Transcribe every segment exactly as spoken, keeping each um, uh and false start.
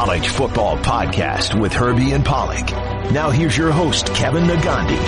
College Football Podcast with Herbie and Pollack. Now here's your host, Kevin Nagandi.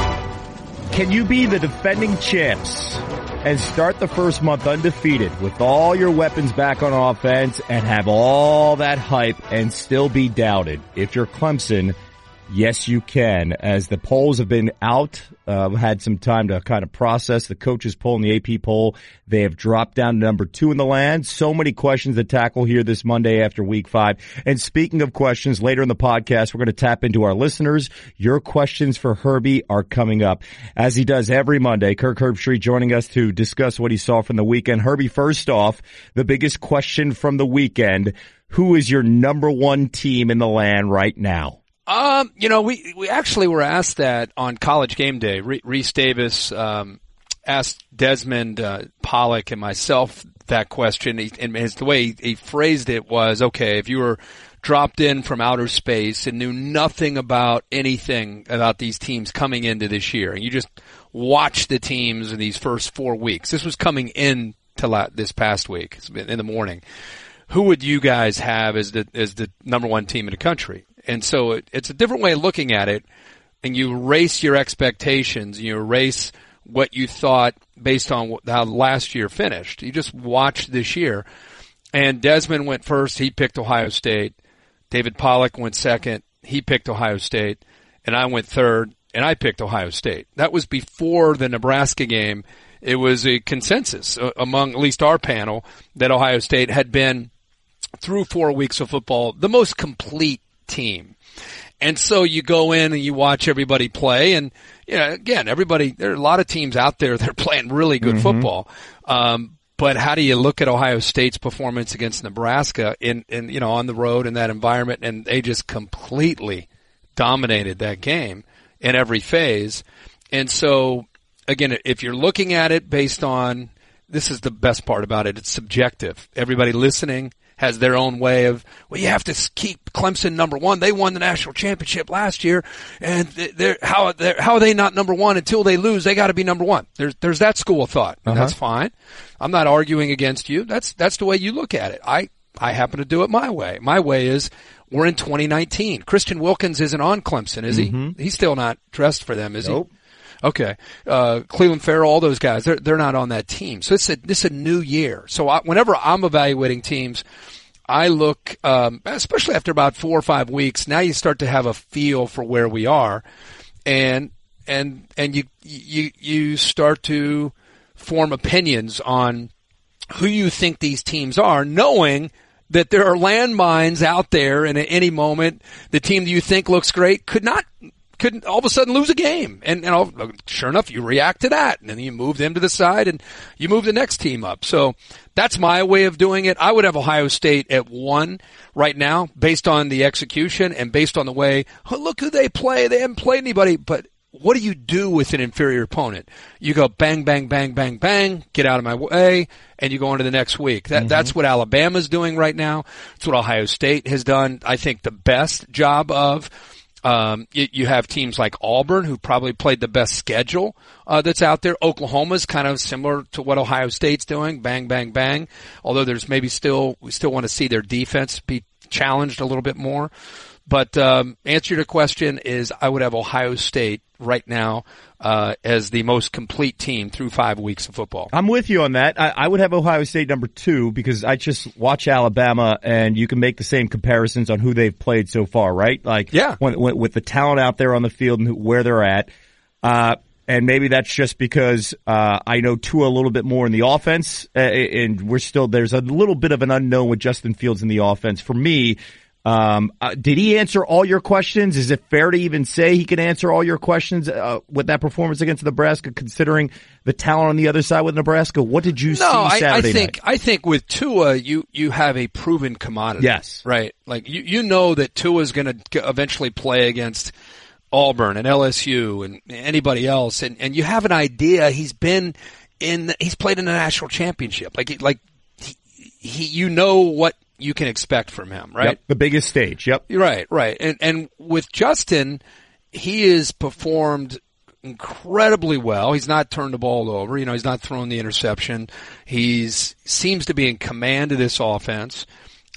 Can you be the defending champs and start the first month undefeated with all your weapons back on offense and have all that hype and still be doubted? If you're Clemson, yes, you can. As the polls have been out, uh, had some time to kind of process the coaches poll and the A P poll. They have dropped down to number two in the land. So many questions to tackle here this Monday after week five. And speaking of questions, later in the podcast, we're going to tap into our listeners. Your questions for Herbie are coming up. As he does every Monday, Kirk Herbstreit joining us to discuss what he saw from the weekend. Herbie, first off, the biggest question from the weekend, who is your number one team in the land right now? Um, you know, we, we actually were asked that on College Game Day. Reese Davis, um, asked Desmond, uh, Pollack and myself that question. He, and his, the way he, he phrased it was, okay, if you were dropped in from outer space and knew nothing about anything about these teams coming into this year, and you just watched the teams in these first four weeks, this was coming in to la- this past week, it's been in the morning, who would you guys have as the, as the number one team in the country? And so it, it's a different way of looking at it, and you erase your expectations, you erase what you thought based on how last year finished. You just watch this year. And Desmond went first. He picked Ohio State. David Pollack went second. He picked Ohio State. And I went third, and I picked Ohio State. That was before the Nebraska game. It was a consensus among at least our panel that Ohio State had been, through four weeks of football, the most complete team. And so you go in and you watch everybody play, and you know, again, everybody, there are a lot of teams out there that are playing really good mm-hmm. football. Um, but how do you look at Ohio State's performance against Nebraska in, in, you know, on the road in that environment? And they just completely dominated that game in every phase. And so again, if you're looking at it based on, this is the best part about it, it's subjective. Everybody listening has their own way of, well, you have to keep Clemson number one. They won the national championship last year, and they're, how, they're, how are they not number one until they lose? They got to be number one. There's, there's that school of thought, and uh-huh. that's fine. I'm not arguing against you. That's, that's the way you look at it. I, I happen to do it my way. My way is, we're in twenty nineteen. Christian Wilkins isn't on Clemson, is mm-hmm. he? He's still not dressed for them, is nope. he? Okay. Uh, Cleveland Farrell, all those guys, they're, they're not on that team. So it's a, this is a new year. So I, whenever I'm evaluating teams, I look, um, especially after about four or five weeks, now you start to have a feel for where we are, and, and, and you, you, you start to form opinions on who you think these teams are, knowing that there are landmines out there, and at any moment, the team that you think looks great could not, could all of a sudden lose a game. And, and all, sure enough, you react to that, and then you move them to the side, and you move the next team up. So that's my way of doing it. I would have Ohio State at one right now, based on the execution and based on the way, oh, look who they play. They haven't played anybody. But what do you do with an inferior opponent? You go bang, bang, bang, bang, bang, get out of my way, and you go on to the next week. That, mm-hmm. That's what Alabama's doing right now. It's what Ohio State has done, I think, the best job of. Um, you, you have teams like Auburn, who probably played the best schedule uh, that's out there. Oklahoma's kind of similar to what Ohio State's doing, bang, bang, bang. Although there's maybe still, we still want to see their defense be challenged a little bit more. But um, answer to your question is, I would have Ohio State right now uh as the most complete team through five weeks of football. I'm with you on that. I, I would have Ohio State number two because I just watch Alabama, and you can make the same comparisons on who they've played so far, right? Like, yeah. when, when, with the talent out there on the field and where they're at. Uh And maybe that's just because uh I know Tua a little bit more in the offense, uh, and we're still, there's a little bit of an unknown with Justin Fields in the offense. For me, Um, uh, did he answer all your questions? Is it fair to even say he can answer all your questions uh, with that performance against Nebraska, considering the talent on the other side with Nebraska? What did you no, see I, Saturday I think, night? I think with Tua, you, you have a proven commodity. Yes. Right? Like, you, you know that Tua's gonna eventually play against Auburn and L S U and anybody else, and, and you have an idea. He's been in, he's played in a national championship. Like, like, he, he you know what you can expect from him, right? Yep, the biggest stage. Yep. Right, right. And and with Justin, he has performed incredibly well. He's not turned the ball over. You know, he's not thrown the interception. He's seems to be in command of this offense.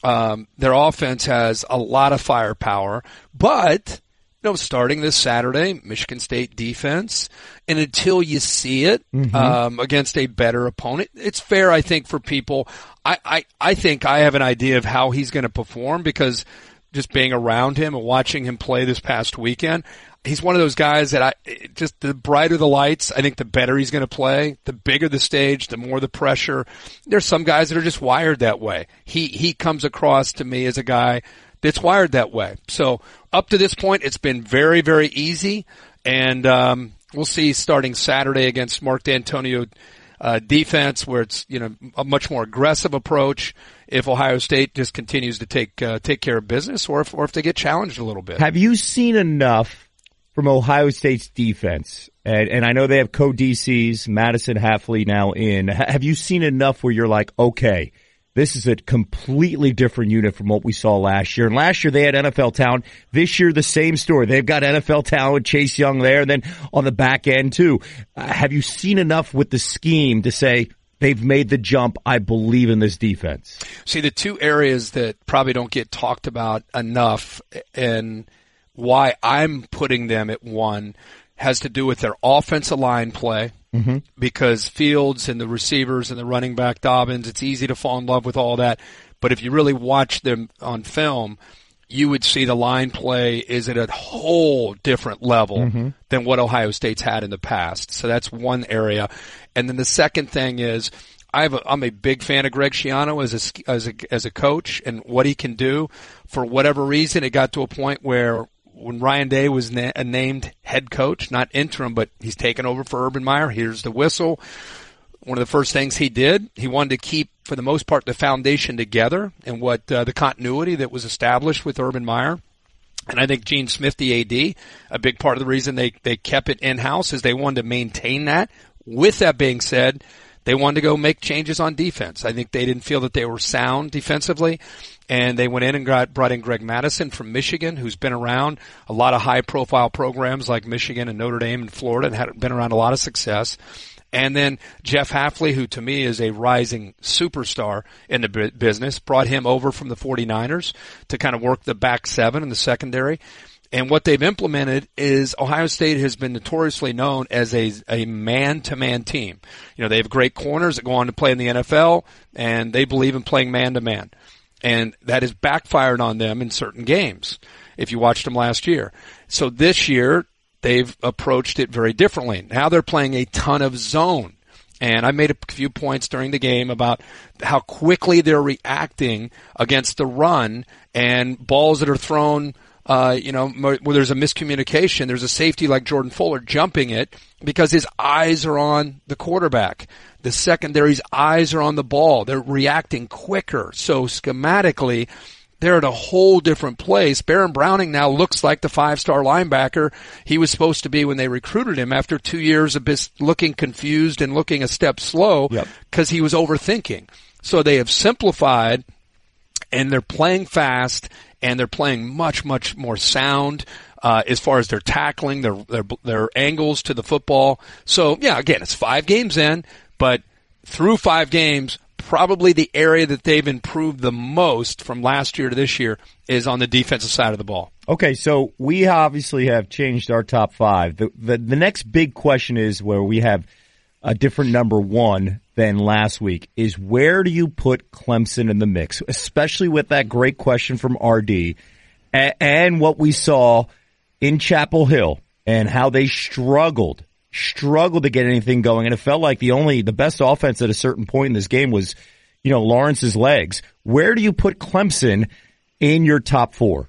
Um, their offense has a lot of firepower, but you know, starting this Saturday, Michigan State defense, and until you see it mm-hmm. um, against a better opponent, it's fair, I think, for people. I, I, I think I have an idea of how he's going to perform because just being around him and watching him play this past weekend, he's one of those guys that I just the brighter the lights, I think the better he's going to play. The bigger the stage, the more the pressure. There's some guys that are just wired that way. He he comes across to me as a guy that's wired that way. So up to this point, it's been very, very easy, and um, we'll see starting Saturday against Mark D'Antonio uh, defense, where it's you know a much more aggressive approach. If Ohio State just continues to take uh, take care of business, or if or if they get challenged a little bit. Have you seen enough from Ohio State's defense? And, and I know they have co-D Cs, Madison Hafley now in. Have you seen enough where you're like, okay, this is a completely different unit from what we saw last year. And last year they had N F L talent. This year the same story. They've got N F L talent with Chase Young there, and then on the back end too. Uh, have you seen enough with the scheme to say they've made the jump? I believe in this defense. See, the two areas that probably don't get talked about enough and why I'm putting them at one has to do with their offensive line play. Mm-hmm. Because Fields and the receivers and the running back Dobbins, it's easy to fall in love with all that. But if you really watch them on film, you would see the line play is at a whole different level mm-hmm. than what Ohio State's had in the past. So that's one area. And then the second thing is I have a, I'm a big fan of Greg Schiano as a, as a, as a coach and what he can do. For whatever reason, it got to a point where when Ryan Day was na- named head coach, not interim, but he's taken over for Urban Meyer. Here's the whistle. One of the first things he did, he wanted to keep, for the most part, the foundation together and what uh, the continuity that was established with Urban Meyer. And I think Gene Smith, the A D, a big part of the reason they, they kept it in-house is they wanted to maintain that. With that being said, they wanted to go make changes on defense. I think they didn't feel that they were sound defensively. And they went in and got, brought in Greg Madison from Michigan, who's been around a lot of high-profile programs like Michigan and Notre Dame and Florida and had been around a lot of success. And then Jeff Hafley, who to me is a rising superstar in the business, brought him over from the 49ers to kind of work the back seven in the secondary. And what they've implemented is Ohio State has been notoriously known as a, a man-to-man team. You know, they have great corners that go on to play in the N F L, and they believe in playing man-to-man. And that has backfired on them in certain games, if you watched them last year. So this year, they've approached it very differently. Now they're playing a ton of zone. And I made a few points during the game about how quickly they're reacting against the run and balls that are thrown, uh, you know, where there's a miscommunication. There's a safety like Jordan Fuller jumping it because his eyes are on the quarterback. The secondary's eyes are on the ball. They're reacting quicker. So schematically, they're at a whole different place. Baron Browning now looks like the five-star linebacker he was supposed to be when they recruited him after two years of just looking confused and looking a step slow because yep. he was overthinking. So they have simplified, and they're playing fast, and they're playing much, much more sound. Uh, as far as their tackling, their, their, their angles to the football. So, yeah, again, it's five games in, but through five games, probably the area that they've improved the most from last year to this year is on the defensive side of the ball. Okay, so we obviously have changed our top five. The, the, the next big question is where we have a different number one than last week is where do you put Clemson in the mix, especially with that great question from R D and, and what we saw in Chapel Hill and how they struggled, struggled to get anything going. And it felt like the only, the best offense at a certain point in this game was, you know, Lawrence's legs. Where do you put Clemson in your top four?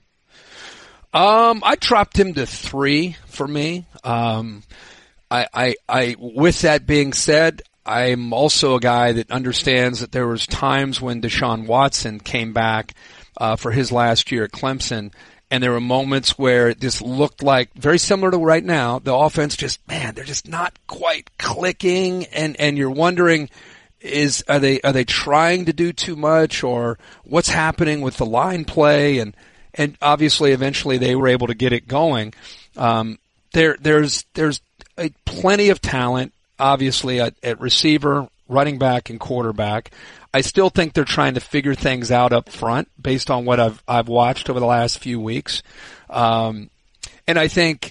Um, I dropped him to three for me. Um, I, I, I, with that being said, I'm also a guy that understands that there was times when Deshaun Watson came back, uh, for his last year at Clemson. And there were moments where it just looked like, very similar to right now, the offense just, man, they're just not quite clicking. And, and you're wondering, is, are they, are they trying to do too much or what's happening with the line play? And, and obviously eventually they were able to get it going. Um, there, there's, there's a, plenty of talent, obviously at, at receiver running back and quarterback. I still think they're trying to figure things out up front based on what I've I've watched over the last few weeks. Um, and I think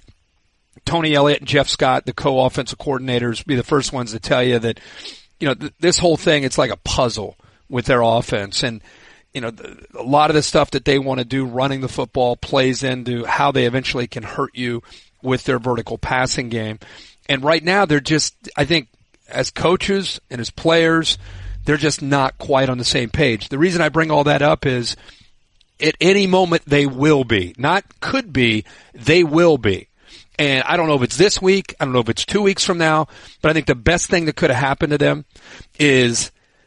Tony Elliott and Jeff Scott, the co-offensive coordinators, be the first ones to tell you that, you know, th- this whole thing, it's like a puzzle with their offense. And, you know, the, a lot of the stuff that they want to do running the football plays into how they eventually can hurt you with their vertical passing game. And right now they're just, I think, as coaches and as players, they're just not quite on the same page. The reason I bring all that up is at any moment they will be. Not could be, they will be. And I don't know if it's this week, I don't know if it's two weeks from now, but I think the best thing that could have happened to them is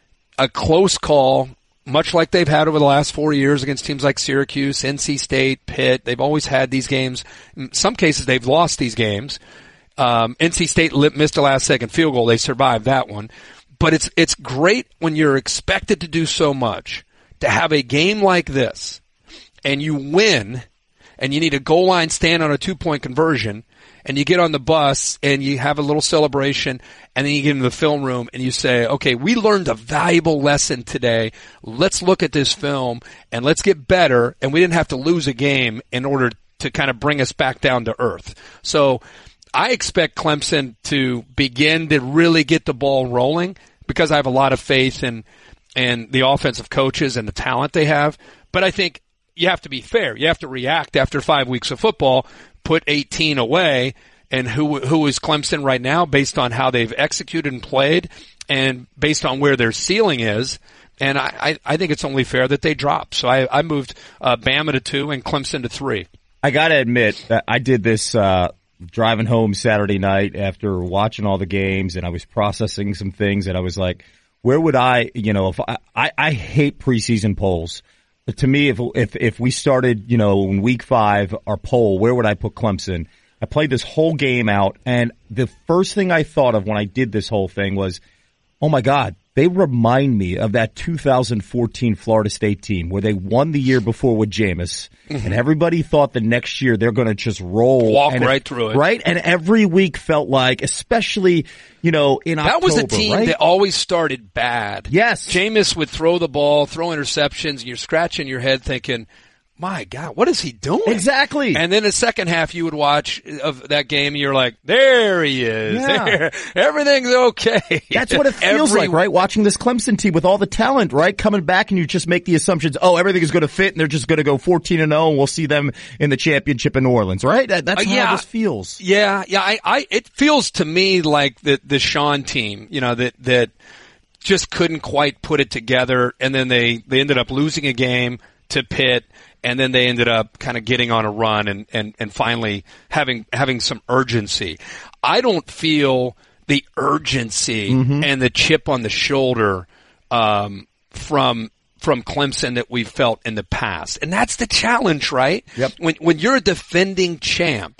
a close call, much like they've had over the last four years against teams like Syracuse, N C State, Pitt. They've always had these games. In some cases, they've lost these games. Um, N C State missed a last-second field goal. They survived that one. But it's it's great when you're expected to do so much, to have a game like this, and you win, and you need a goal line stand on a two-point conversion, and you get on the bus, and you have a little celebration, and then you get into the film room, and you say, okay, we learned a valuable lesson today. Let's look at this film, and let's get better, and we didn't have to lose a game in order to kind of bring us back down to earth. So I expect Clemson to begin to really get the ball rolling because I have a lot of faith in, in the offensive coaches and the talent they have. But I think you have to be fair. You have to react after five weeks of football, put eighteen away, and who who is Clemson right now based on how they've executed and played and based on where their ceiling is. And I, I, I think it's only fair that they drop. So I, I moved uh, Bama to two and Clemson to three. I got to admit that I did this uh driving home Saturday night after watching all the games, and I was processing some things, and I was like, where would I, you know, if I, I, I hate preseason polls. But to me, if, if, if we started, you know, in week five, our poll, where would I put Clemson? I played this whole game out, and the first thing I thought of when I did this whole thing was, oh my God, they remind me of that two thousand fourteen Florida State team where they won the year before with Jameis, mm-hmm. and everybody thought the next year they're going to just roll. Walk and right it, through it. Right? And every week felt like, especially, you know, in that October. That was a team right? that always started bad. Yes. Jameis would throw the ball, throw interceptions, and you're scratching your head thinking, my God, what is he doing? Exactly. And then the second half you would watch of that game and you're like, there he is. Yeah. There. Everything's okay. That's what it feels Every, like, right? Watching this Clemson team with all the talent, right? Coming back and you just make the assumptions, oh, everything is going to fit and they're just going to go fourteen and oh and we'll see them in the championship in New Orleans, right? That, that's uh, how yeah, this feels. Yeah, yeah. I, I, it feels to me like the, the Sean team, you know, that, that just couldn't quite put it together and then they, they ended up losing a game to Pitt. And then they ended up kind of getting on a run and, and, and finally having having some urgency. I don't feel the urgency mm-hmm. and the chip on the shoulder um, from from Clemson that we've felt in the past. And that's the challenge, right? Yep. When when you're a defending champ,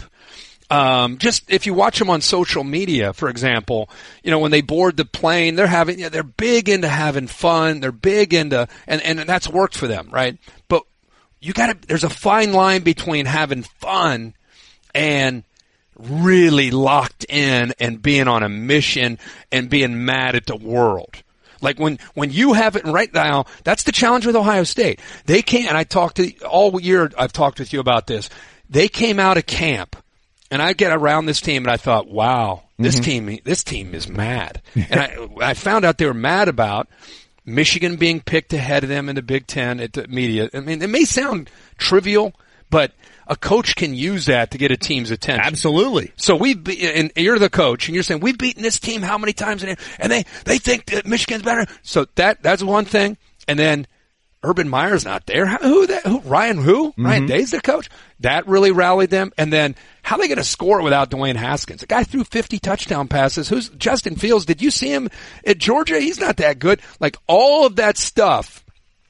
um, just if you watch them on social media, for example, you know, when they board the plane, they're having, you know, they're big into having fun. They're big into, and, and that's worked for them, right? But you gotta, there's a fine line between having fun and really locked in and being on a mission and being mad at the world. Like when, when you have it right now, that's the challenge with Ohio State. They came, and I talked to, all year I've talked with you about this. They came out of camp and I get around this team and I thought, wow, this mm-hmm. team, this team is mad. And I, I found out they were mad about Michigan being picked ahead of them in the Big Ten at the media. I mean, it may sound trivial, but a coach can use that to get a team's attention. Absolutely. So we've be, and you're the coach, and you're saying we've beaten this team how many times, and they they think that Michigan's better. So that that's one thing. And then Urban Meyer's not there. Who that? Who, Ryan who? Mm-hmm. Ryan Day's their coach. That really rallied them. And then how are they going to score without Dwayne Haskins? The guy threw fifty touchdown passes. Who's Justin Fields? Did you see him at Georgia? He's not that good. Like all of that stuff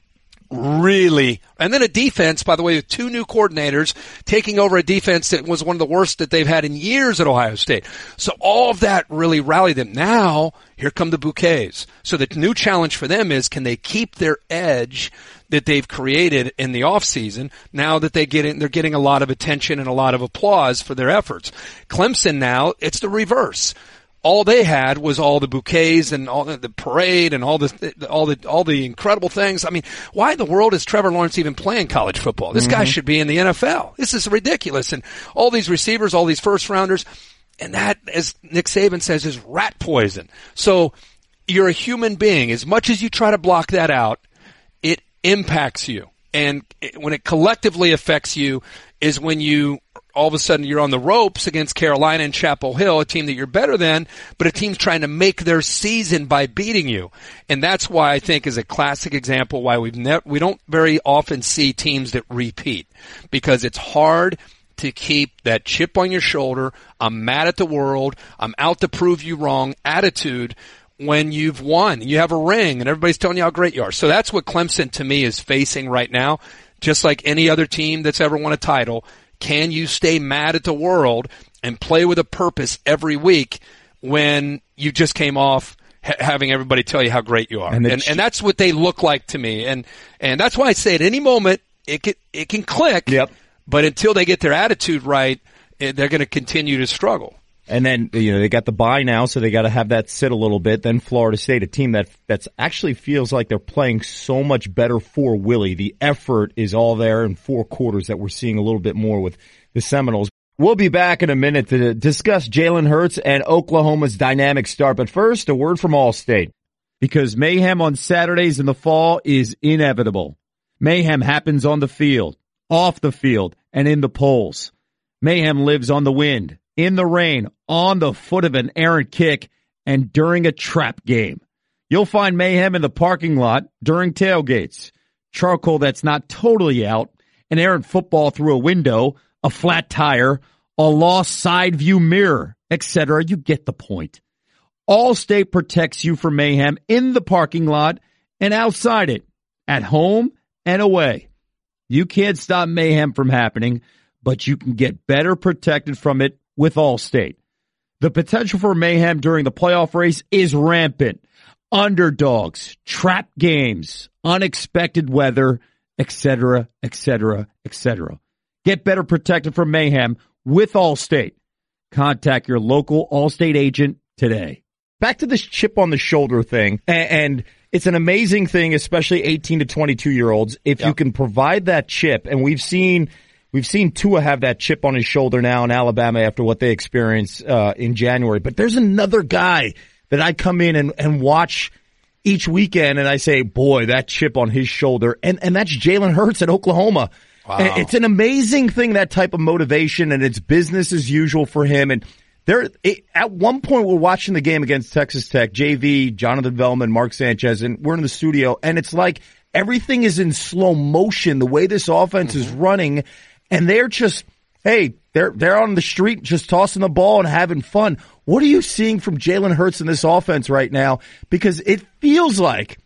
really. And then a defense, by the way, with two new coordinators taking over a defense that was one of the worst that they've had in years at Ohio State. So all of that really rallied them. Now, here come the bouquets. So the new challenge for them is, can they keep their edge that they've created in the offseason now that they get in, they're getting a lot of attention and a lot of applause for their efforts. Clemson now, it's the reverse. all they had was all the bouquets and all the, the parade and all the all the all the incredible things. I mean, why in the world is Trevor Lawrence even playing college football? This mm-hmm. guy should be in the N F L. This is ridiculous. And all these receivers, all these first rounders, and that, as Nick Saban says, is rat poison. So you're a human being. As much as you try to block that out, it impacts you. And when it collectively affects you is when you all of a sudden you're on the ropes against Carolina and Chapel Hill, a team that you're better than, but a team's trying to make their season by beating you. And that's why I think is a classic example why we've never, we don't very often see teams that repeat, because it's hard to keep that chip on your shoulder, I'm mad at the world, I'm out to prove you wrong attitude when you've won. You have a ring and everybody's telling you how great you are. So that's what Clemson to me is facing right now. Just like any other team that's ever won a title, can you stay mad at the world and play with a purpose every week when you just came off ha- having everybody tell you how great you are? And, and, ch- and that's what they look like to me. And, and that's why I say at any moment it can, it can click. Yep. But until they get their attitude right, they're going to continue to struggle. And then, you know, they got the bye now, so they got to have that sit a little bit. Then Florida State, a team that that's actually feels like they're playing so much better for Willie. The effort is all there in four quarters that we're seeing a little bit more with the Seminoles. We'll be back in a minute to discuss Jalen Hurts and Oklahoma's dynamic start. But first, a word from Allstate. Because mayhem on Saturdays in the fall is inevitable. Mayhem happens on the field, off the field, and in the polls. Mayhem lives on the wind, in the rain, on the foot of an errant kick, and during a trap game. You'll find mayhem in the parking lot during tailgates. Charcoal that's not totally out, an errant football through a window, a flat tire, a lost side view mirror, et cetera. You get the point. Allstate protects you from mayhem in the parking lot and outside it, at home and away. You can't stop mayhem from happening, but you can get better protected from it with Allstate. The potential for mayhem during the playoff race is rampant. Underdogs, trap games, unexpected weather, et cetera, et cetera, et cetera. Get better protected from mayhem with Allstate. Contact your local Allstate agent today. Back to this chip on the shoulder thing, and it's an amazing thing, especially eighteen to twenty-two year olds, if yep. you can provide that chip. And we've seen we've seen Tua have that chip on his shoulder now in Alabama after what they experienced uh, in January. But there's another guy that I come in and, and watch each weekend, and I say, boy, that chip on his shoulder, and and that's Jalen Hurts at Oklahoma. Wow. It's an amazing thing, that type of motivation, and it's business as usual for him. And there, it, at one point, we're watching the game against Texas Tech, J V, Jonathan Velman, Mark Sanchez, and we're in the studio, and it's like everything is in slow motion, the way this offense mm-hmm. is running, and they're just, hey, they're they're on the street just tossing the ball and having fun. What are you seeing from Jalen Hurts in this offense right now? Because it feels like,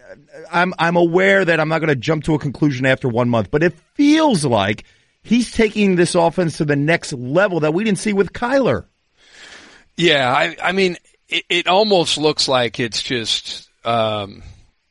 I'm I'm aware that I'm not going to jump to a conclusion after one month, but it feels like he's taking this offense to the next level that we didn't see with Kyler. Yeah, I, I mean, it, it almost looks like it's just, um,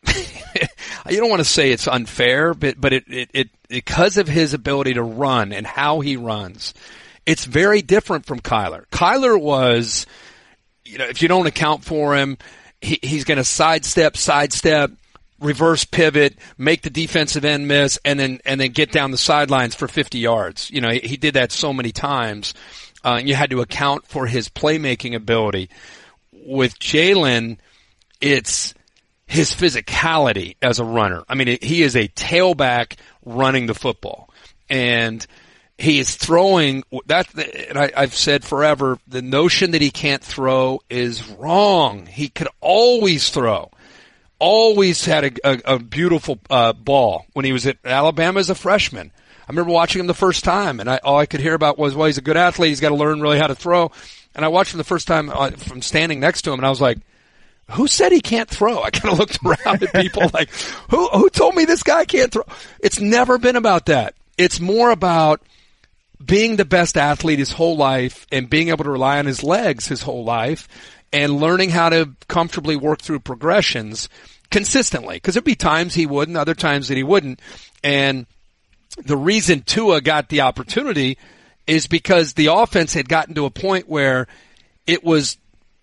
you don't want to say it's unfair, but, but it, it, it, because of his ability to run and how he runs, it's very different from Kyler. Kyler was, you know, if you don't account for him, he, he's going to sidestep, sidestep, reverse pivot, make the defensive end miss, and then, and then get down the sidelines for fifty yards. You know, he, he did that so many times. Uh, and you had to account for his playmaking ability. With Jalen, it's his physicality as a runner. I mean, it, he is a tailback running the football. And he is throwing that, and I, I've said forever, the notion that he can't throw is wrong. He could always throw. Always had a, a, a beautiful uh, ball when he was at Alabama as a freshman. I remember watching him the first time, and I, all I could hear about was, well, he's a good athlete. He's got to learn really how to throw. And I watched him the first time uh, from standing next to him, and I was like, who said he can't throw? I kind of looked around at people like, who who told me this guy can't throw? It's never been about that. It's more about being the best athlete his whole life and being able to rely on his legs his whole life and learning how to comfortably work through progressions consistently. Because there'd be times he would and other times that he wouldn't. And the reason Tua got the opportunity is because the offense had gotten to a point where it was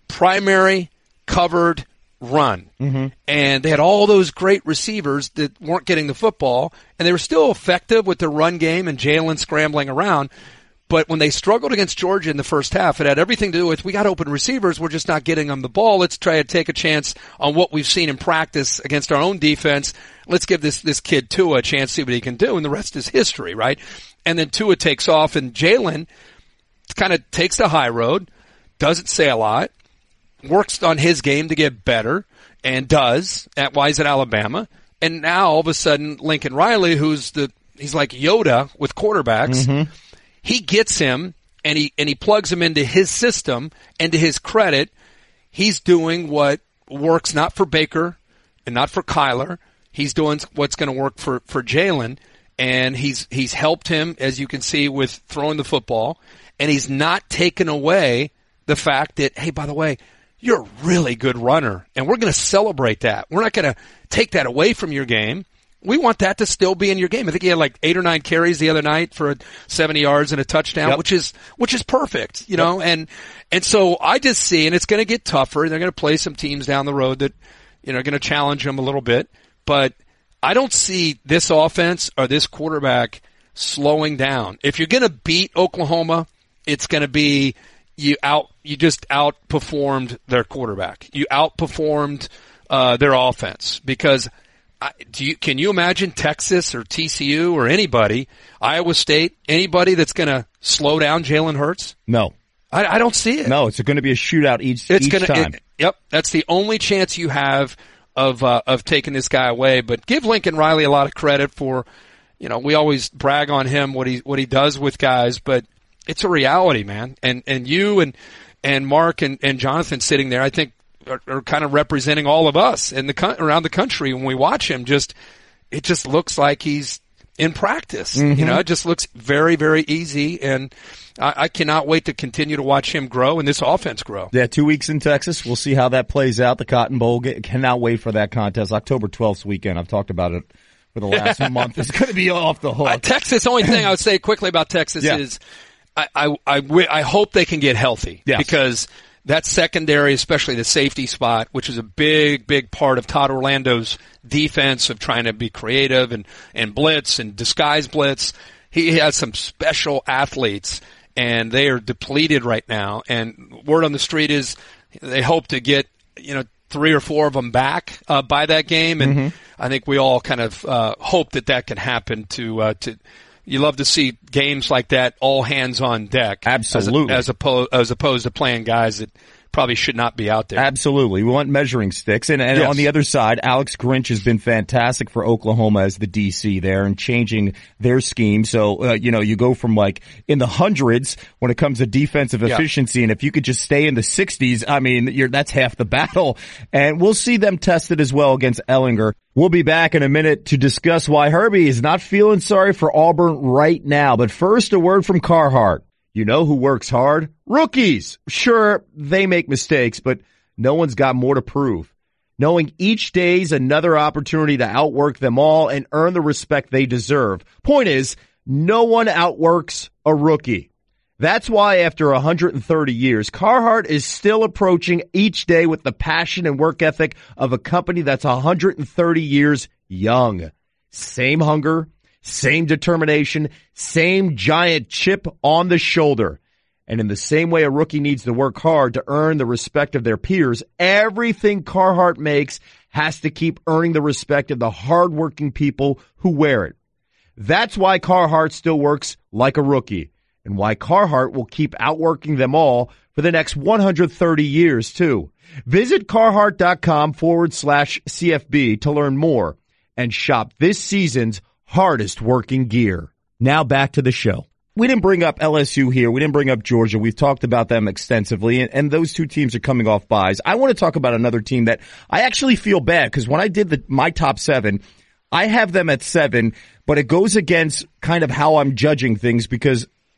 primary covered run. Mm-hmm. And they had all those great receivers that weren't getting the football, and they were still effective with their run game and Jalen scrambling around. But when they struggled against Georgia in the first half, it had everything to do with, we got open receivers, we're just not getting them the ball. Let's try to take a chance on what we've seen in practice against our own defense. Let's give this, this kid Tua a chance to see what he can do, and the rest is history, right? And then Tua takes off, and Jalen kind of takes the high road, doesn't say a lot, works on his game to get better, and does at Wise at Alabama. And now, all of a sudden, Lincoln Riley, who's the, he's like Yoda with quarterbacks, mm-hmm. he gets him, and he, and he plugs him into his system, and to his credit, he's doing what works not for Baker and not for Kyler. He's doing what's going to work for, for Jalen, and he's, he's helped him, as you can see, with throwing the football, and he's not taken away the fact that, hey, by the way, you're a really good runner, and we're going to celebrate that. We're not going to take that away from your game. We want that to still be in your game. I think he had like eight or nine carries the other night for seventy yards and a touchdown, yep. which is which is perfect, you yep. know. And and so I just see, and it's going to get tougher. They're going to play some teams down the road that, you know, are going to challenge them a little bit. But I don't see this offense or this quarterback slowing down. If you're going to beat Oklahoma, it's going to be you out. You just outperformed their quarterback. You outperformed uh, their offense because. I, do you, can you imagine Texas or T C U or anybody, Iowa State, anybody that's going to slow down Jalen Hurts? No. I, I don't see it. No, it's going to be a shootout each, it's each gonna, time. It, yep, that's the only chance you have of uh, of taking this guy away. But give Lincoln Riley a lot of credit for, you know, we always brag on him what he what he does with guys, but it's a reality, man. And and you and and Mark and, and Jonathan sitting there, I think. Are, are kind of representing all of us in the around the country. When we watch him, just it just looks like he's in practice. Mm-hmm. You know, it just looks very, very easy, and I, I cannot wait to continue to watch him grow and this offense grow. Yeah, two weeks in Texas. We'll see how that plays out. The Cotton Bowl. Cannot wait for that contest. October twelfth weekend. I've talked about it for the last month. It's going to be off the hook. Uh, Texas. Only thing I would say quickly about Texas yeah. is I, I, I, I hope they can get healthy yes. because. That secondary, especially the safety spot, which is a big, big part of Todd Orlando's defense of trying to be creative and, and blitz and disguise blitz. He has some special athletes, and they are depleted right now. And word on the street is they hope to get, you know, three or four of them back uh, by that game. And mm-hmm. I think we all kind of uh, hope that that can happen to uh, to. You love to see games like that, all hands on deck. Absolutely. As, as, opposed, as opposed to playing guys that probably should not be out there. Absolutely. We want measuring sticks. And, and yes. on the other side, Alex Grinch has been fantastic for Oklahoma as the D C there and changing their scheme. So, uh, you know, you go from like in the hundreds when it comes to defensive yeah. efficiency. And if you could just stay in the sixties, I mean, you're, that's half the battle. And we'll see them tested as well against Ellinger. We'll be back in a minute to discuss why Herbie is not feeling sorry for Auburn right now. But first, a word from Carhartt. You know who works hard? Rookies. Sure, they make mistakes, but no one's got more to prove. Knowing each day's another opportunity to outwork them all and earn the respect they deserve. Point is, no one outworks a rookie. That's why after one hundred thirty years, Carhartt is still approaching each day with the passion and work ethic of a company that's one hundred thirty years young. Same hunger, same determination, same giant chip on the shoulder. And in the same way a rookie needs to work hard to earn the respect of their peers, everything Carhartt makes has to keep earning the respect of the hardworking people who wear it. That's why Carhartt still works like a rookie. And why Carhartt will keep outworking them all for the next one hundred thirty years, too. Visit Carhartt.com forward slash CFB to learn more and shop this season's hardest working gear. Now back to the show. We didn't bring up L S U here. We didn't bring up Georgia. We've talked about them extensively, and, and those two teams are coming off byes. I want to talk about another team that I actually feel bad because when I did the, my top seven, I have them at seven, but it goes against kind of how I'm judging things because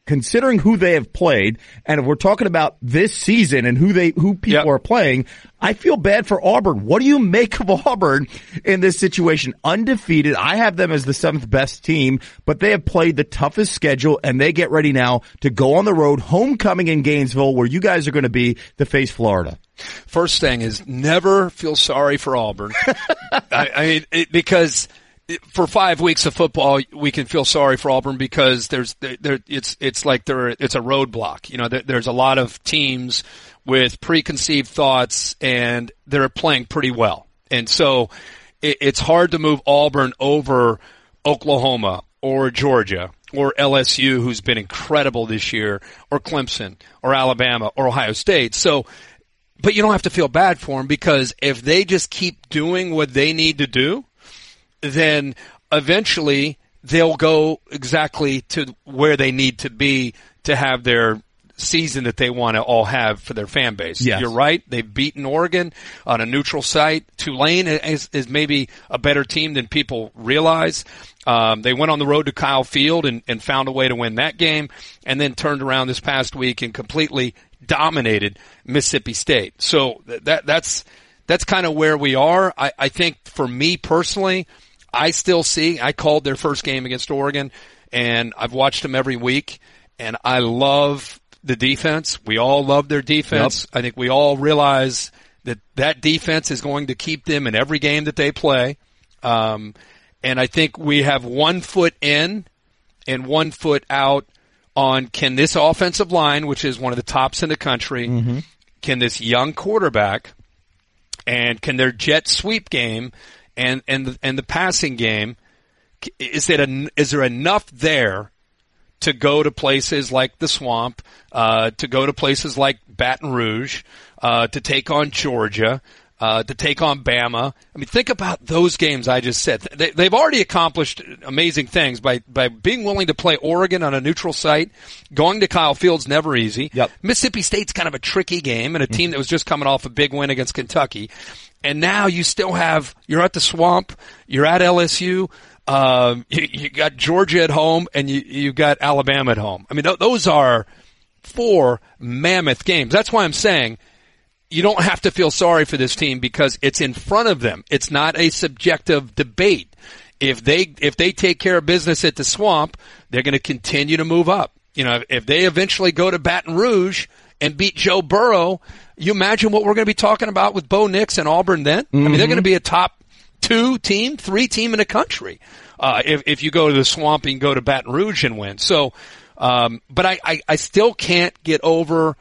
considering who they have played, and if we're talking about this season and who they who people Yep. are playing, I feel bad for Auburn. What do you make of Auburn in this situation? Undefeated. I have them as the seventh best team, but they have played the toughest schedule, and they get ready now to go on the road, homecoming in Gainesville, where you guys are going to be to face Florida. First thing is never feel sorry for Auburn. I, I mean, it, because for five weeks of football, we can feel sorry for Auburn because there's there it's it's like there it's a roadblock. You know, there, there's a lot of teams with preconceived thoughts, and they're playing pretty well, and so it, it's hard to move Auburn over Oklahoma or Georgia or L S U, who's been incredible this year, or Clemson or Alabama or Ohio State. So. But you don't have to feel bad for them, because if they just keep doing what they need to do, then eventually they'll go exactly to where they need to be to have their season that they want to all have for their fan base. Yes. You're right. They've beaten Oregon on a neutral site. Tulane is, is maybe a better team than people realize. Um, they went on the road to Kyle Field and, and found a way to win that game, and then turned around this past week and completely dominated Mississippi State. So that that's that's kind of where we are. I, I think for me personally, I still see, I called their first game against Oregon, and I've watched them every week, and I love the defense. We all love their defense. Yep. I think we all realize that that defense is going to keep them in every game that they play. Um, and I think we have one foot in and one foot out on, can this offensive line, which is one of the tops in the country, mm-hmm. can this young quarterback, and can their jet sweep game and and the, and the passing game, is it a, is there enough there to go to places like the Swamp, uh, to go to places like Baton Rouge, uh, to take on Georgia, uh, to take on Bama? I mean, think about those games I just said. They, they've already accomplished amazing things by, by being willing to play Oregon on a neutral site. Going to Kyle Field's never easy. Yep. Mississippi State's kind of a tricky game, and a team that was just coming off a big win against Kentucky. And now you still have, you're at the Swamp, you're at L S U, um, you, you got Georgia at home, and you, you got Alabama at home. I mean, th- those are four mammoth games. That's why I'm saying, you don't have to feel sorry for this team, because it's in front of them. It's not a subjective debate. If they if they take care of business at the Swamp, they're going to continue to move up. You know, if they eventually go to Baton Rouge and beat Joe Burrow, you imagine what we're going to be talking about with Bo Nix and Auburn then? Mm-hmm. I mean, they're going to be a top two team, three team in the country. Uh, if, if you go to the Swamp and go to Baton Rouge and win. So, um, but I, I, I still can't get over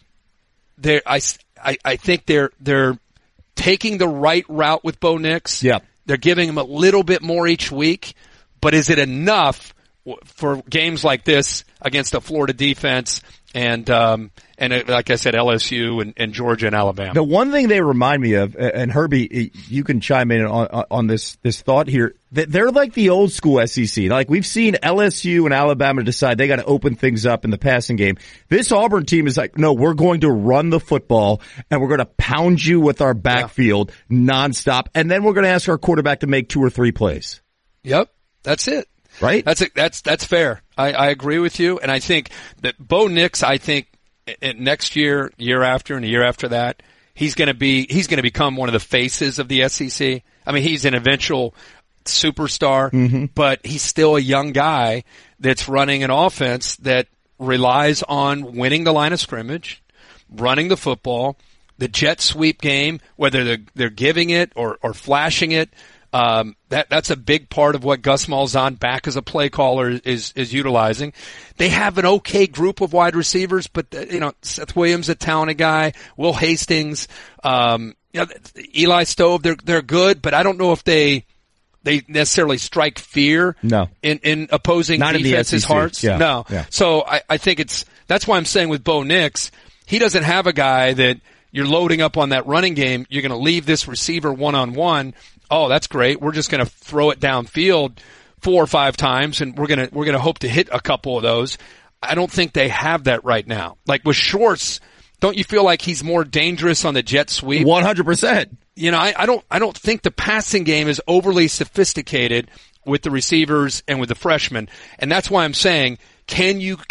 their, I, I, I think they're, they're taking the right route with Bo Nix. Yeah. They're giving him a little bit more each week, but is it enough for games like this against a Florida defense and, um, and uh, like I said, L S U and, and Georgia and Alabama? The one thing they remind me of, and Herbie, you can chime in on, on this, this thought here, that they're like the old school S E C. Like, we've seen L S U and Alabama decide they got to open things up in the passing game. This Auburn team is like, no, we're going to run the football, and we're going to pound you with our backfield yeah. nonstop, and then we're going to ask our quarterback to make two or three plays. Yep, that's it. Right? That's it. That's that's fair. I, I agree with you, and I think that Bo Nix, I think next year, year after, and the year after that, he's going to be he's going to become one of the faces of the S E C. I mean, he's an eventual superstar, mm-hmm. but he's still a young guy that's running an offense that relies on winning the line of scrimmage, running the football, the jet sweep game, whether they're, they're giving it or, or flashing it. Um, that, that's a big part of what Gus Malzahn, back as a play caller, is, is utilizing. They have an okay group of wide receivers, but, you know, Seth Williams, a talented guy, Will Hastings, um, you know, Eli Stove, they're, they're good, but I don't know if they, they necessarily strike fear no. in, in opposing Not defenses' in the hearts. Yeah. No. Yeah. So I, I think it's, that's why I'm saying with Bo Nix, he doesn't have a guy that you're loading up on that running game. You're going to leave this receiver one-on-one. Oh, that's great. We're just going to throw it downfield four or five times, and we're going to we're going to hope to hit a couple of those. I don't think they have that right now. Like with Schwartz, don't you feel like he's more dangerous on the jet sweep? one hundred percent. You know, I, I don't I don't think the passing game is overly sophisticated with the receivers and with the freshmen, and that's why I'm saying, can you keep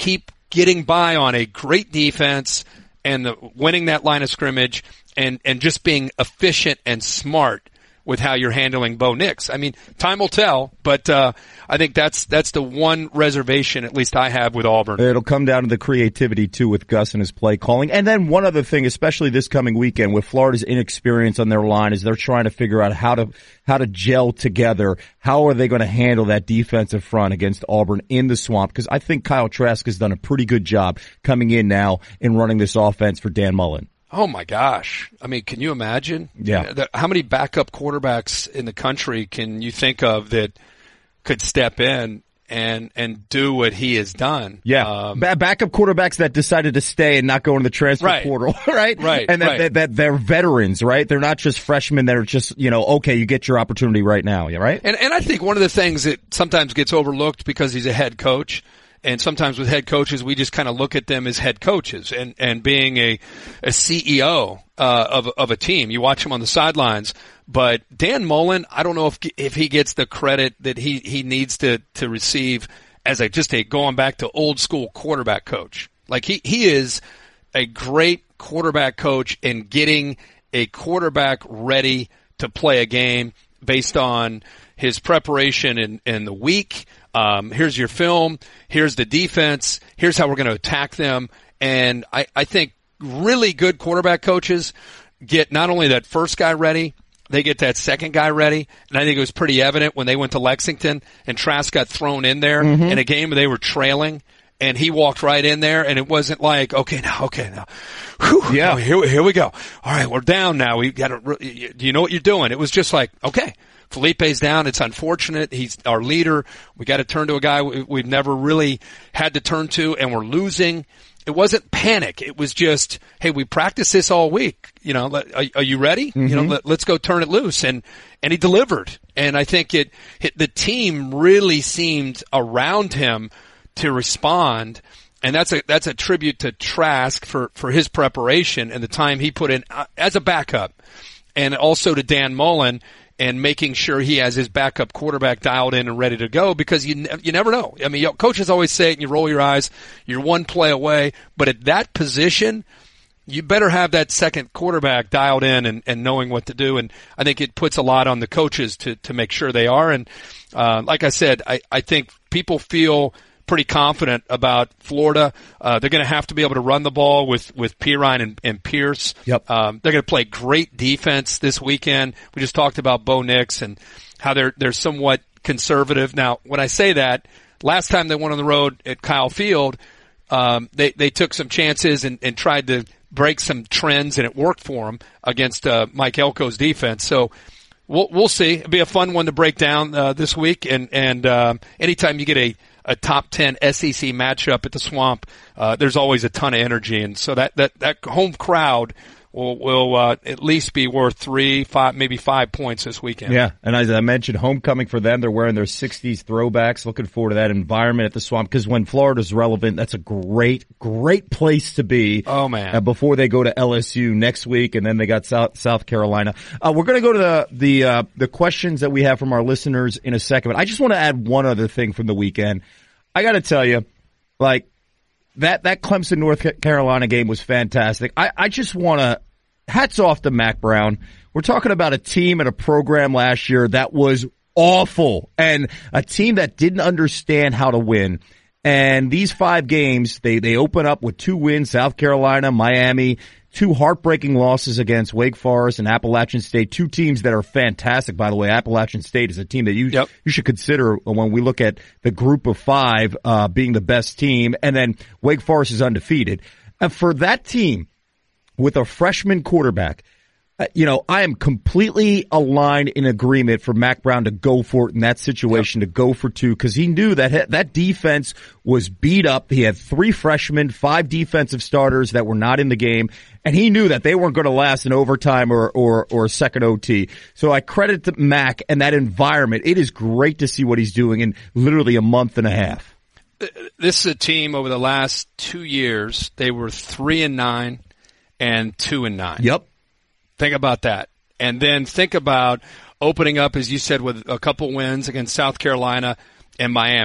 getting by on a great defense and the, winning that line of scrimmage and, and just being efficient and smart with how you're handling Bo Nix. I mean, time will tell, but uh, I think that's that's the one reservation, at least I have, with Auburn. It'll come down to the creativity, too, with Gus and his play calling. And then one other thing, especially this coming weekend, with Florida's inexperience on their line, is they're trying to figure out how to how to gel together. How are they going to handle that defensive front against Auburn in the Swamp? Because I think Kyle Trask has done a pretty good job coming in now and running this offense for Dan Mullen. Oh my gosh. I mean, can you imagine? Yeah. How many backup quarterbacks in the country can you think of that could step in and, and do what he has done? Yeah. Um, ba- backup quarterbacks that decided to stay and not go into the transfer right. portal, right? Right. And that, right. that, that they're veterans, right? They're not just freshmen that are just, you know, okay, you get your opportunity right now, yeah, right? And, and I think one of the things that sometimes gets overlooked because he's a head coach, and sometimes with head coaches, we just kind of look at them as head coaches and, and being a, a C E O, uh, of, of a team. You watch him on the sidelines, but Dan Mullen, I don't know if, if he gets the credit that he, he needs to, to receive as a, just a going back to old school quarterback coach. Like he, he is a great quarterback coach in getting a quarterback ready to play a game based on his preparation in, in the week. Um, here's your film. Here's the defense. Here's how we're going to attack them. And I, I think really good quarterback coaches get not only that first guy ready, they get that second guy ready. And I think it was pretty evident when they went to Lexington and Trask got thrown in there mm-hmm. in a game where they were trailing. And he walked right in there, and it wasn't like, okay, now, okay, now, whew, yeah, oh, here, here we go. All right, we're down now. We got to, do you know what you're doing? It was just like, okay, Felipe's down. It's unfortunate. He's our leader. We got to turn to a guy we've never really had to turn to, and we're losing. It wasn't panic. It was just, hey, we practiced this all week. You know, are, are you ready? Mm-hmm. You know, let, let's go turn it loose. And and he delivered. And I think it, it the team really seemed around him to respond, and that's a that's a tribute to Trask for, for his preparation and the time he put in uh, as a backup, and also to Dan Mullen and making sure he has his backup quarterback dialed in and ready to go, because you ne- you never know. I mean, coaches always say it, and you roll your eyes. You're one play away, but at that position, you better have that second quarterback dialed in and, and knowing what to do. And I think it puts a lot on the coaches to to make sure they are. And uh, like I said, I, I think people feel pretty confident about Florida. Uh, they're going to have to be able to run the ball with, with Pirine and, and Pierce. Yep. Um, they're going to play great defense this weekend. We just talked about Bo Nix and how they're, they're somewhat conservative. Now, when I say that, last time they went on the road at Kyle Field, um, they, they took some chances and, and tried to break some trends, and it worked for them against, uh, Mike Elko's defense. So, we'll, we'll see. It'll be a fun one to break down, uh, this week. And, and, um, anytime you get a, a top ten S E C matchup at the Swamp, uh, there's always a ton of energy. And so that, that, that home crowd will, will, uh, at least be worth three, five, maybe five points this weekend. Yeah. And as I mentioned, homecoming for them, they're wearing their sixties throwbacks. Looking forward to that environment at the Swamp, because when Florida's relevant, that's a great, great place to be. Oh man. Uh, before they go to L S U next week, and then they got South, South Carolina. Uh, we're going to go to the, the, uh, the questions that we have from our listeners in a second. But I just want to add one other thing from the weekend. I got to tell you, like, that, that Clemson North Carolina game was fantastic. I, I just want to, hats off to Mack Brown. We're talking about a team and a program last year that was awful, and a team that didn't understand how to win. And these five games, they, they open up with two wins, South Carolina, Miami, two heartbreaking losses against Wake Forest and Appalachian State, two teams that are fantastic, by the way. Appalachian State is a team that you yep. you should consider when we look at the group of five uh being the best team, and then Wake Forest is undefeated. And for that team, with a freshman quarterback, uh, you know, I am completely aligned in agreement for Mack Brown to go for it in that situation, yep. to go for two, because he knew that that defense was beat up. He had three freshmen, five defensive starters that were not in the game, and he knew that they weren't going to last in overtime or, or, or second O T. So I credit to Mack and that environment. It is great to see what he's doing in literally a month and a half. This is a team over the last two years. They were three and nine and two and nine. Yep. Think about that. And then think about opening up, as you said, with a couple wins against South Carolina and Miami.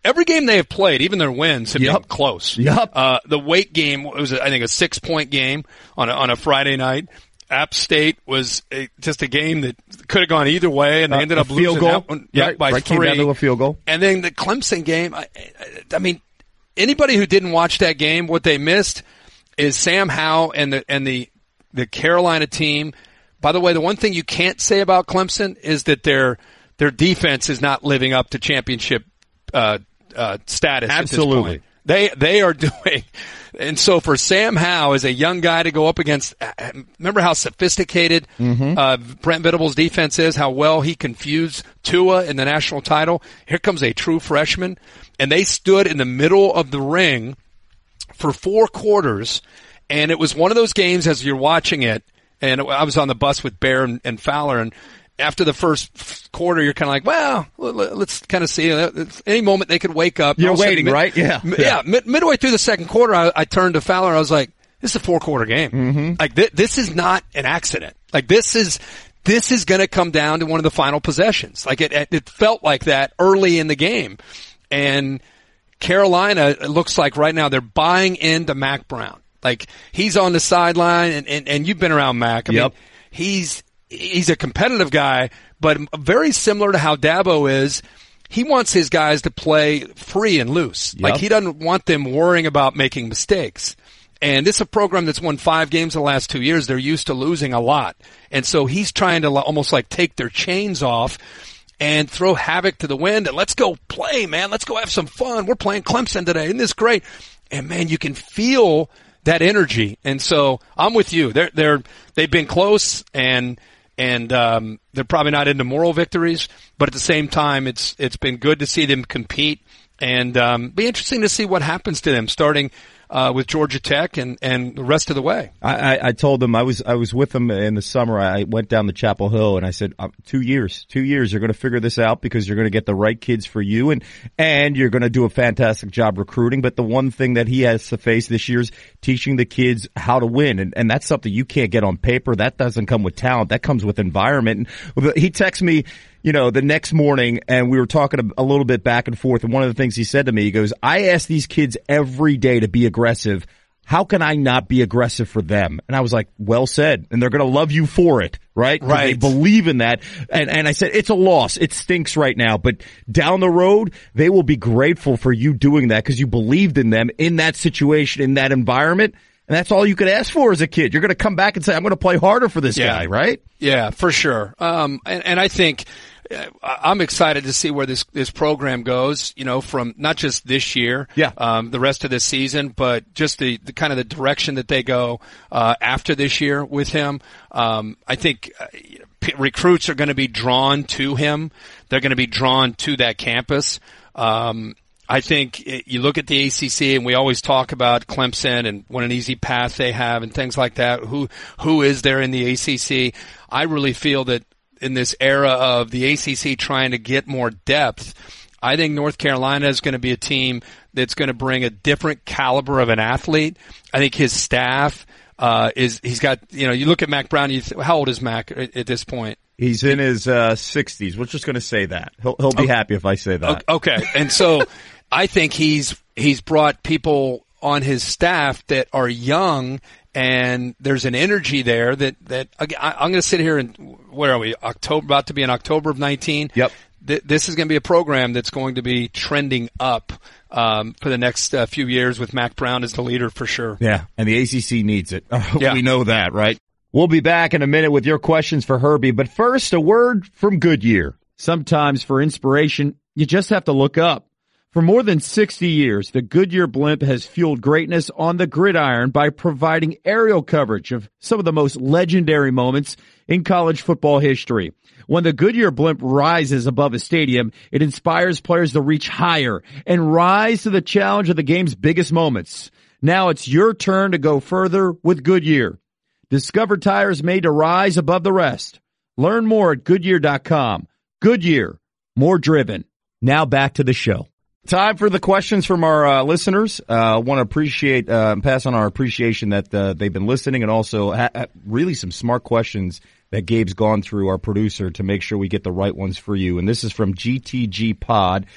every game they have played, even their wins, have Yep. been close. Yep. Uh, the Wake game was, I think, a six-point game on a, on a Friday night. App State was a, just a game that could have gone either way, and they Uh, ended a up field losing goal. that one yeah, Right, by right, three. came down to a field goal. And then the Clemson game, I, I, I mean, anybody who didn't watch that game, what they missed is Sam Howell and the and the the Carolina team. By the way, the one thing you can't say about Clemson is that their their defense is not living up to championship uh, uh, status. Absolutely. At this point. They they are doing, and so for Sam Howell as a young guy to go up against, remember how sophisticated Mm-hmm. uh, Brent Venables' defense is, how well he confused Tua in the national title. Here comes a true freshman, and they stood in the middle of the ring for four quarters, and it was one of those games as you're watching it, and I was on the bus with Bear and, and Fowler, and after the first quarter, you're kind of like, well, let's kind of see. Any moment they could wake up. You're Also, waiting, mid, right? Yeah. Yeah. yeah mid, midway through the second quarter, I, I turned to Fowler. I was like, this is a four-quarter game. Mm-hmm. Like, th- this is not an accident. Like, this is this is going to come down to one of the final possessions. Like, it, it felt like that early in the game. And Carolina, it looks like right now they're buying into Mac Brown. Like, he's on the sideline, and, and, and you've been around Mac. I Yep. mean, he's he's a competitive guy, but very similar to how Dabo is. He wants his guys to play free and loose. Yep. Like, he doesn't want them worrying about making mistakes. And this is a program that's won five games in the last two years. They're used to losing a lot. And so he's trying to almost like take their chains off and throw havoc to the wind. And let's go play, man. Let's go have some fun. We're playing Clemson today. Isn't this great? And man, you can feel that energy. And so I'm with you. They're, they're, they've been close, and, and, um, they're probably not into moral victories, but at the same time, it's, it's been good to see them compete, and, um, be interesting to see what happens to them starting, uh, with Georgia Tech and, and the rest of the way. I, I, I told them I was I was with them in the summer. I went down to Chapel Hill and I said, uh, two years, two years, you're going to figure this out because you're going to get the right kids for you, and and you're going to do a fantastic job recruiting. But the one thing that he has to face this year is teaching the kids how to win, and and that's something you can't get on paper. That doesn't come with talent. That comes with environment. And he texted me, you know, the next morning, and we were talking a, a little bit back and forth. And one of the things he said to me, he goes, I ask these kids every day to be aggressive. How can I not be aggressive for them? And I was like, well said. And they're going to love you for it, right? 'Cause Right. They believe in that. And, and I said, it's a loss. It stinks right now. But down the road, they will be grateful for you doing that because you believed in them in that situation, in that environment. And that's all you could ask for as a kid. You're going to come back and say, I'm going to play harder for this Yeah. guy, right? Yeah, for sure. Um, and, and I think uh, I'm excited to see where this, this program goes, you know, from not just this year, Yeah. um, the rest of this season, but just the, the kind of the direction that they go, uh, after this year with him. Um, I think uh, p- recruits are going to be drawn to him. They're going to be drawn to that campus. Um, I think it, you look at the A C C, and we always talk about Clemson and what an easy path they have and things like that. Who who is there in the A C C? I really feel that in this era of the A C C trying to get more depth, I think North Carolina is going to be a team that's going to bring a different caliber of an athlete. I think his staff uh, is he's got, you know, you look at Mac Brown. You th- how old is Mac at, at this point? He's in his uh, sixties. We're just going to say that. He'll, he'll be Okay. happy if I say that. Okay, and so I think he's he's brought people on his staff that are young, and there's an energy there that that I, I'm going to sit here and where are we? October, about to be in October of nineteen. Yep. Th- this is going to be a program that's going to be trending up um, for the next uh, few years with Mac Brown as the leader for sure. Yeah, and the A C C needs it. Yeah. We know that, right? We'll be back in a minute with your questions for Herbie, but first, a word from Goodyear. Sometimes for inspiration, you just have to look up. For more than sixty years, the Goodyear blimp has fueled greatness on the gridiron by providing aerial coverage of some of the most legendary moments in college football history. When the Goodyear blimp rises above a stadium, it inspires players to reach higher and rise to the challenge of the game's biggest moments. Now it's your turn to go further with Goodyear. Discover tires made to rise above the rest. Learn more at Goodyear dot com. Goodyear, more driven. Now back to the show. Time for the questions from our uh, listeners. I uh, want to appreciate, uh, pass on our appreciation that uh, they've been listening, and also ha- ha- really some smart questions that Gabe's gone through, our producer, to make sure we get the right ones for you. And this is from G T G Pod.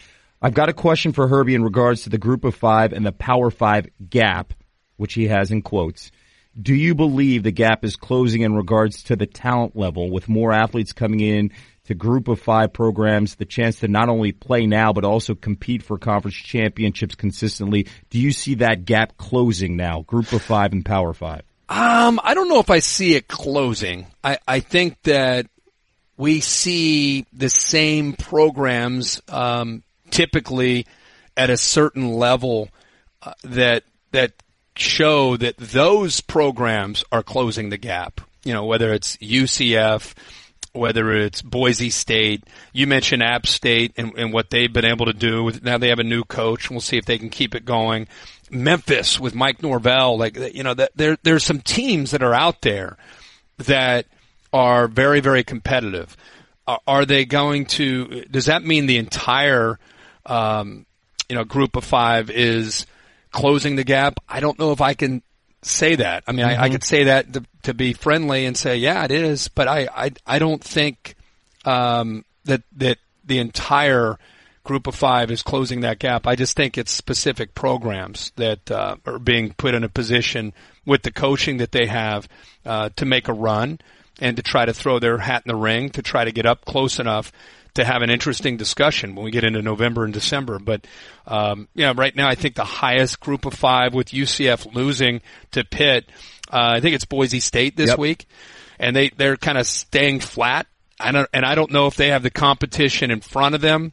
I've got a question for Herbie in regards to the Group of Five and the Power Five gap, which he has in quotes. Do you believe the gap is closing in regards to the talent level with more athletes coming in to Group of Five programs, the chance to not only play now but also compete for conference championships consistently? Do you see that gap closing now, Group of Five and Power Five? Um, I don't know if I see it closing. I, I think that we see the same programs um, typically at a certain level uh, that that show that those programs are closing the gap. You know, whether it's U C F, whether it's Boise State. You mentioned App State and, and what they've been able to do. Now they have a new coach, and we'll see if they can keep it going. Memphis with Mike Norvell, like, you know, that there there's some teams that are out there that are very, very competitive. Are, are they going to? Does that mean the entire, um, you know, Group of Five is closing the gap? I don't know if I can say that. I mean, mm-hmm. I, I could say that to, to be friendly and say, yeah, it is, but I, I, I don't think um, that that the entire Group of Five is closing that gap. I just think it's specific programs that uh, are being put in a position with the coaching that they have uh, to make a run and to try to throw their hat in the ring, to try to get up close enough to have an interesting discussion when we get into November and December. But, um, you know, right now I think the highest Group of Five with U C F losing to Pitt, uh, I think it's Boise State this yep. week, and they, they're kind of staying flat. I don't, and I don't know if they have the competition in front of them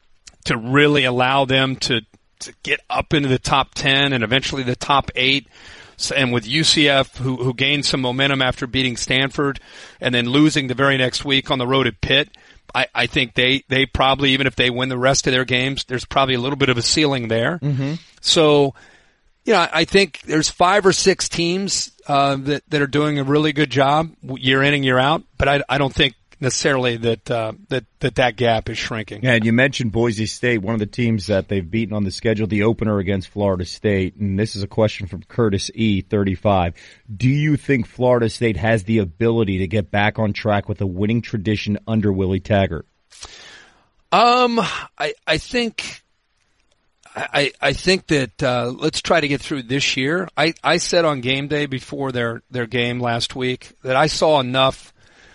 to really allow them to, to get up into the top ten and eventually the top eight. So, and with U C F, who, who gained some momentum after beating Stanford and then losing the very next week on the road at Pitt, I, I think they, they probably, even if they win the rest of their games, there's probably a little bit of a ceiling there. Mm-hmm. So, you know, I think there's five or six teams uh, that, that are doing a really good job year in and year out, but I, I don't think necessarily that, uh, that that that gap is shrinking. Yeah, and you mentioned Boise State, one of the teams that they've beaten on the schedule, the opener against Florida State. And this is a question from Curtis E, thirty-five. Do you think Florida State has the ability to get back on track with a winning tradition under Willie Taggart? Um, I I think I I think that uh, let's try to get through this year. I I said on game day before their their game last week that I saw enough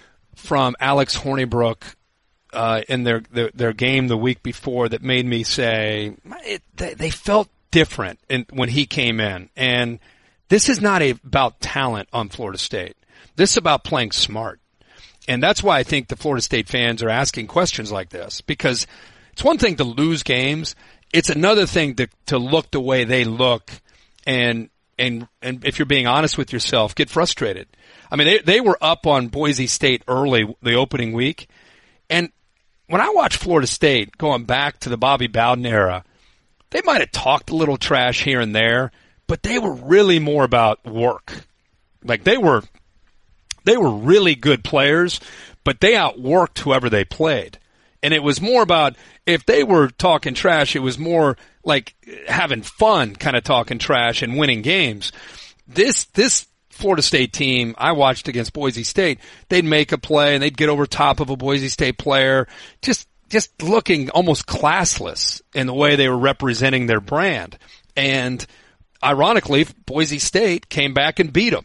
from Alex Hornibrook uh, in their, their their game the week before that made me say it, they, they felt different in, when he came in. And this is not a, about talent on Florida State. This is about playing smart. And that's why I think the Florida State fans are asking questions like this, because it's one thing to lose games. It's another thing to, to look the way they look and and and if you're being honest with yourself, get frustrated. I mean, they they were up on Boise State early the opening week, and when I watch Florida State going back to the Bobby Bowden era, they might have talked a little trash here and there, but they were really more about work. Like they were, they were really good players, but they outworked whoever they played. And it was more about, if they were talking trash, it was more like having fun, kind of talking trash and winning games. This, this Florida State team I watched against Boise State, they'd make a play and they'd get over top of a Boise State player, just, just looking almost classless in the way they were representing their brand. And ironically, Boise State came back and beat them.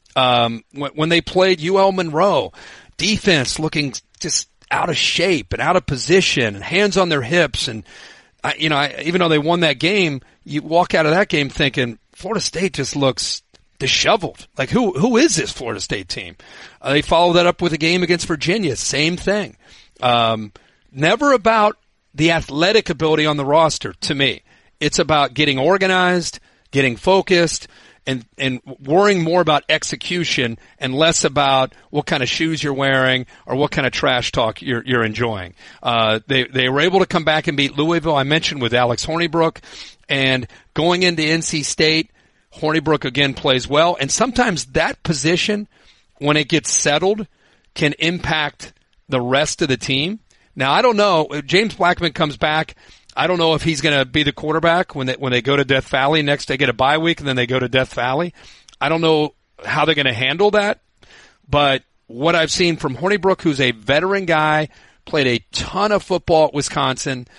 Um, when, when they played U L Monroe, defense looking just out of shape and out of position and hands on their hips. And, I, you know, I, even though they won that game, you walk out of that game thinking Florida State just looks disheveled. Like, who who is this Florida State team? Uh, they follow that up with a game against Virginia. Same thing. Um, never about the athletic ability on the roster to me. It's about getting organized, getting focused, and, and worrying more about execution and less about what kind of shoes you're wearing or what kind of trash talk you're, you're enjoying. Uh, they, they were able to come back and beat Louisville, I mentioned, with Alex Hornibrook. And going into N C State, Hornibrook again plays well. And sometimes that position, when it gets settled, can impact the rest of the team. Now, I don't know. If James Blackman comes back, I don't know if he's going to be the quarterback when they, when they go to Death Valley next. They get a bye week and then they go to Death Valley. I don't know how they're going to handle that. But what I've seen from Hornibrook, who's a veteran guy, played a ton of football at Wisconsin,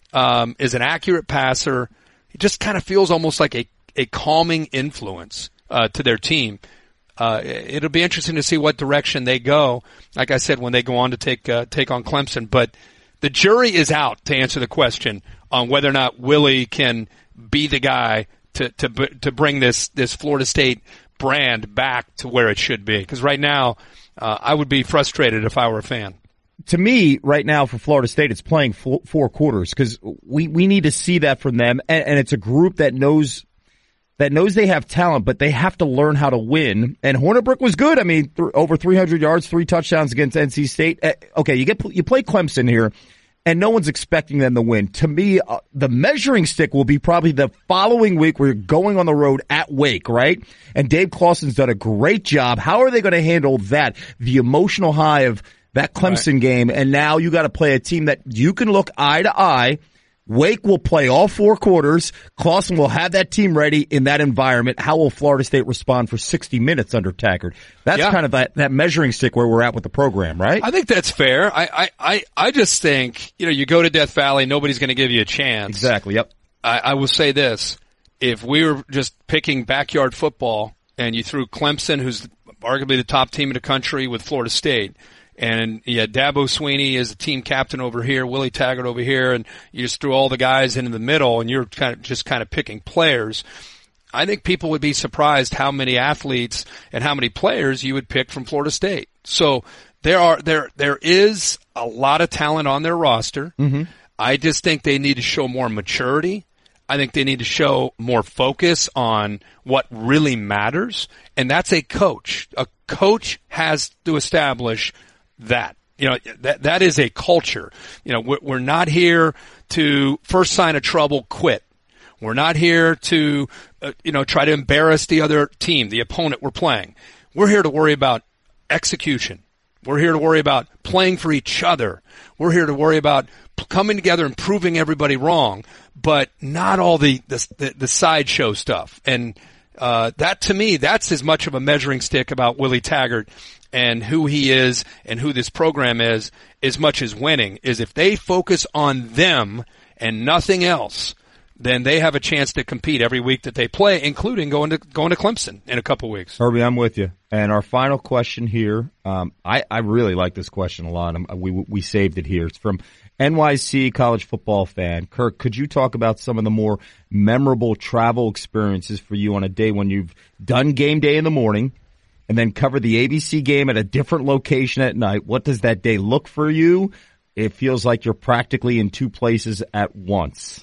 um, is an accurate passer. He just kind of feels almost like a, a calming influence uh, to their team. Uh, it'll be interesting to see what direction they go. Like I said, when they go on to take uh, take on Clemson, but the jury is out to answer the question on whether or not Willie can be the guy to to to bring this this Florida State brand back to where it should be. Because right now, uh, I would be frustrated if I were a fan. To me, right now for Florida State, it's playing four, four quarters because we we need to see that from them, and, and it's a group that knows. that knows they have talent, but they have to learn how to win. And Hornibrook was good. I mean, th- over three hundred yards, three touchdowns against N C State. Uh, okay, you get you play Clemson here, and no one's expecting them to win. To me, uh, the measuring stick will be probably the following week where you're going on the road at Wake, right? And Dave Clawson's done a great job. How are they going to handle that? The emotional high of that Clemson right. game, and now you got to play a team that you can look eye to eye. Wake will play all four quarters. Clawson will have that team ready in that environment. How will Florida State respond for sixty minutes under Taggart? That's yeah. kind of that, that measuring stick where we're at with the program, right? I think that's fair. I, I, I, I just think, you know, you go to Death Valley, nobody's going to give you a chance. Exactly, yep. I, I will say this. If we were just picking backyard football and you threw Clemson, who's arguably the top team in the country, with Florida State, and you had Dabo Sweeney as the team captain over here, Willie Taggart over here, and you just threw all the guys into the middle, and you're kind of just kind of picking players. I think people would be surprised how many athletes and how many players you would pick from Florida State. So there are there there is a lot of talent on their roster. Mm-hmm. I just think they need to show more maturity. I think they need to show more focus on what really matters, and that's a coach. A coach has to establish that. You know, that that is a culture. You know, we're, we're not here to first sign of trouble, quit. We're not here to, uh, you know, try to embarrass the other team, the opponent we're playing. We're here to worry about execution. We're here to worry about playing for each other. We're here to worry about coming together and proving everybody wrong, but not all the the, the, the sideshow stuff. And uh, that, to me, that's as much of a measuring stick about Willie Taggart and who he is and who this program is, as much as winning, is if they focus on them and nothing else, then they have a chance to compete every week that they play, including going to going to Clemson in a couple weeks. Herbie, I'm with you. And our final question here, um, I, I really like this question a lot. I'm, we we saved it here. It's from N Y C college football fan. Kirk, could you talk about some of the more memorable travel experiences for you on a day when you've done game day in the morning and then cover the A B C game at a different location at night? What does that day look for you? It feels like you're practically in two places at once.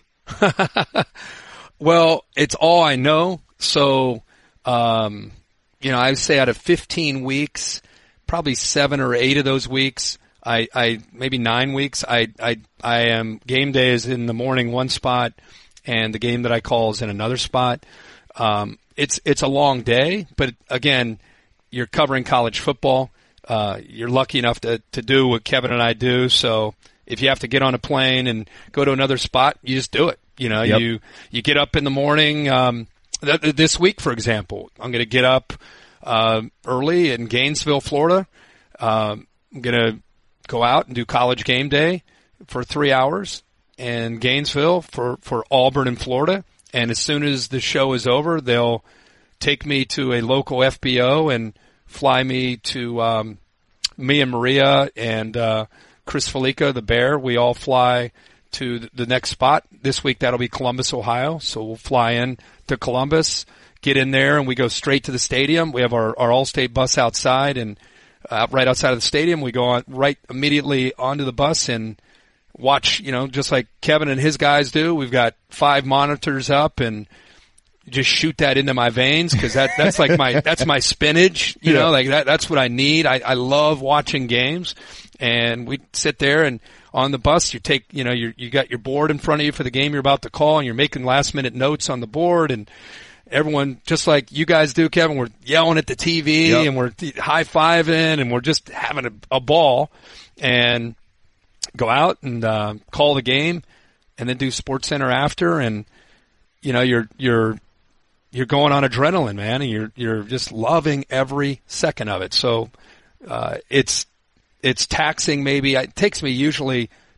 Well, it's all I know. So, um, you know, I would say out of fifteen weeks, probably seven or eight of those weeks, I, I maybe nine weeks, I, I, I am game day is in the morning one spot, and the game that I call is in another spot. Um, it's it's a long day, but again, you're covering college football. Uh, you're lucky enough to to do what Kevin and I do, so. If you have to get on a plane and go to another spot, you just do it. You know, yep. you, you get up in the morning. Um, th- this week, for example, I'm going to get up, uh, early in Gainesville, Florida. Um, I'm going to go out and do college game day for three hours in Gainesville for, for Auburn in Florida. And as soon as the show is over, they'll take me to a local F B O and fly me to, um, me and Maria and, uh, Chris Felica, the bear, we all fly to the next spot. This week that'll be Columbus, Ohio. So we'll fly in to Columbus, get in there, and we go straight to the stadium. We have our, our all-state bus outside, and uh, right outside of the stadium, we go on right immediately onto the bus and watch, you know, just like Kevin and his guys do. We've got five monitors up, and just shoot that into my veins because that, that's like my, that's my spinach, you yeah. know, like that, that's what I need. I, I love watching games, and we sit there and on the bus, you take, you know, you you got your board in front of you for the game you're about to call, and you're making last minute notes on the board, and everyone, just like you guys do, Kevin, we're yelling at the T V yep. and we're high fiving and we're just having a, a ball, and go out and, uh, call the game and then do Sports Center after. And, you know, you're, you're, You're going on adrenaline, man, and you're you're just loving every second of it. So uh, it's it's taxing. Maybe it takes me usually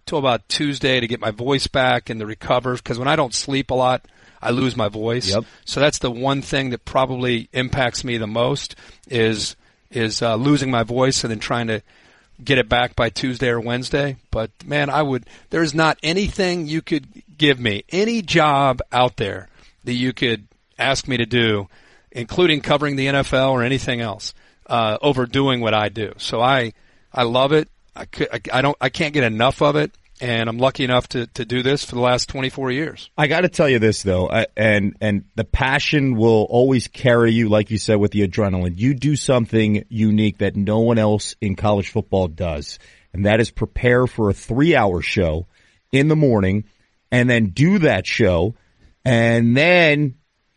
till about Tuesday to get my voice back and the recover, because when I don't sleep a lot, I lose my voice. Yep. So that's the one thing that probably impacts me the most is is uh, losing my voice and then trying to get it back by Tuesday or Wednesday. But, man, I would – there's not anything you could give me, any job out there that you could ask me to do, including covering the N F L or anything else, uh, over doing what I do. So I I love it. I, could, I, I don't I can't get enough of it. And I'm lucky enough to, to do this for the last twenty-four years. I got to tell you this, though, I, and and the passion will always carry you, like you said, with the adrenaline. You do something unique that no one else in college football does, and that is prepare for a three-hour show in the morning and then do that show and then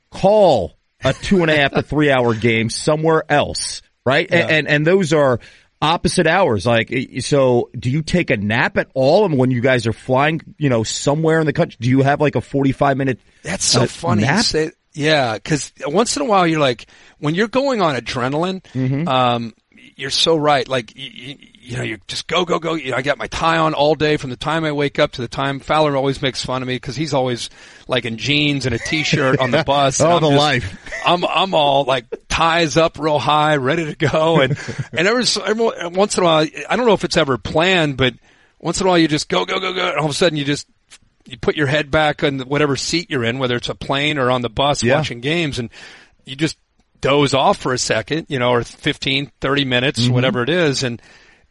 call a two-and-a-half to three-hour game somewhere else, right? Yeah. And, and and those are opposite hours. Like, so do you take a nap at all? And when you guys are flying, you know, somewhere in the country, do you have like a forty-five minute That's so uh, funny. nap? You say, yeah, because once in a while you're like, when you're going on adrenaline, Mm-hmm. um, you're so right. Like, you, you, you know, you just go, go, go. You know, I got my tie on all day from the time I wake up to the time. Fowler always makes fun of me because he's always like in jeans and a t-shirt on the bus. Oh, I'm the just, life. I'm, I'm all like ties up real high, ready to go. And, and every, every once in a while, I don't know if it's ever planned, but once in a while you just go, go, go, go. And all of a sudden you just, you put your head back on whatever seat you're in, whether it's a plane or on the bus Yeah. watching games, and you just doze off for a second, you know, or fifteen, thirty minutes, Mm-hmm. whatever it is. And,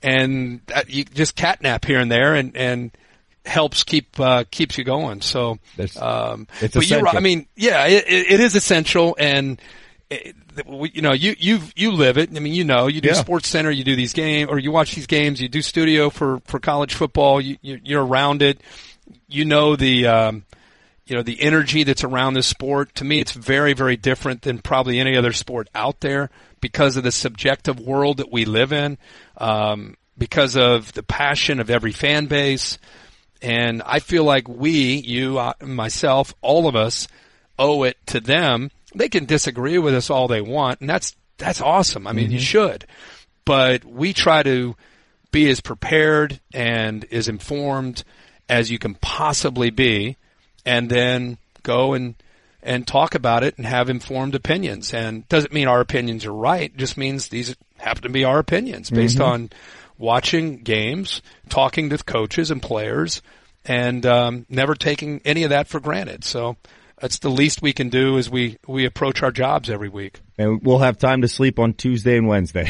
and that, you just catnap here and there and, and helps keep, uh, keeps you going. So, That's- um, it's but you're right. essential. I mean, yeah, it, it is essential. And, it, we, you know, you, you, you live it. I mean, you know, you do Yeah. Sports Center, you do these games, or you watch these games, you do studio for, for college football, you, you you're around it. You know, the, um, you know, the energy that's around this sport. To me, it's very, very different than probably any other sport out there because of the subjective world that we live in, um, because of the passion of every fan base. And I feel like we, you, uh, myself, all of us owe it to them. They can disagree with us all they want, and that's, that's awesome. I mean, Mm-hmm. you should. But we try to be as prepared and as informed as you can possibly be, and then go and and talk about it and have informed opinions. And doesn't mean our opinions are right. It just means these happen to be our opinions based Mm-hmm. on watching games, talking to coaches and players, and um, never taking any of that for granted. So that's the least we can do as we, we approach our jobs every week. And we'll have time to sleep on Tuesday and Wednesday.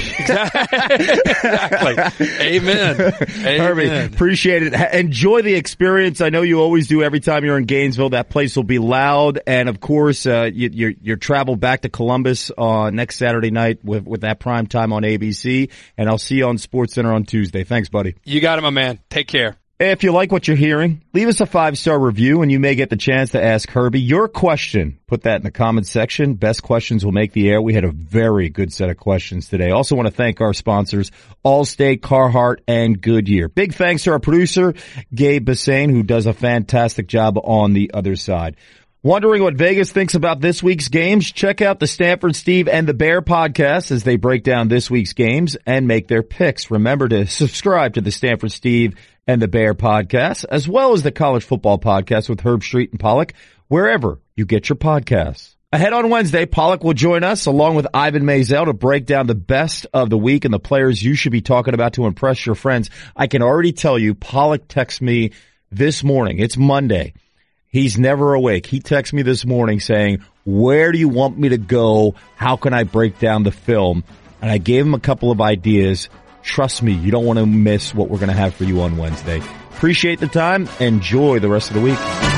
Exactly. Amen. Herbie, Amen. appreciate it. Ha- Enjoy the experience. I know you always do every time you're in Gainesville. That place will be loud. And of course, uh, you, your, your travel back to Columbus, uh, next Saturday night with, with that prime time on A B C. And I'll see you on Sports Center on Tuesday. Thanks, buddy. You got it, my man. Take care. If you like what you're hearing, leave us a five-star review and you may get the chance to ask Herbie your question. Put that in the comments section. Best questions will make the air. We had a very good set of questions today. Also want to thank our sponsors, Allstate, Carhartt, and Goodyear. Big thanks to our producer, Gabe Bassane, who does a fantastic job on the other side. Wondering what Vegas thinks about this week's games? Check out the Stanford Steve and the Bear podcast as they break down this week's games and make their picks. Remember to subscribe to the Stanford Steve and the Bear podcast, as well as the College Football Podcast with Herb Street and Pollock, wherever you get your podcasts. Ahead on Wednesday, Pollock will join us along with Ivan Mazel to break down the best of the week and the players you should be talking about to impress your friends. I can already tell you, Pollock texted me this morning. It's Monday. He's never awake. He texted me this morning saying, where do you want me to go? How can I break down the film? And I gave him a couple of ideas. Trust me, you don't want to miss what we're going to have for you on Wednesday. Appreciate the time. Enjoy the rest of the week.